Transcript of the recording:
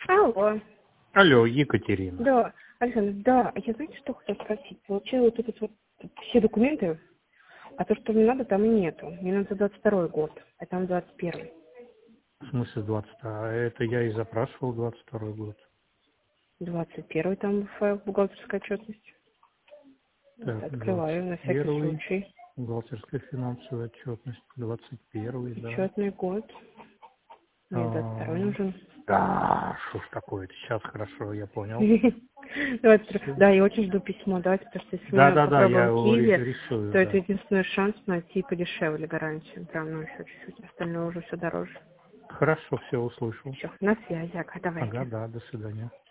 Алло. Алло, Екатерина. Да, Александр, да, я знаете, что хотела спросить? Получила вот этот вот все документы, а то, что мне надо, там и нету. Мне надо 22 год, а там 21. В смысле 20? А это я и запрашивал 22 год. 21 там файл бухгалтерская отчетность. Вот, Так, открываю на всякий 21 случай. бухгалтерская финансовая отчетность, 21 да. Отчетный год. Мне 22 нужен. Да, что ж такое-то? Сейчас хорошо, я понял. 22. Да, я очень жду письмо, давайте, потому что если мы Да, я попробуем в его Киеве, рисую, то это да. единственный шанс найти подешевле гарантию. Прям, ну, еще чуть-чуть. Остальное уже все дороже. Хорошо, все услышал. Все, на связи, ага, Ага, давайте. да, до свидания.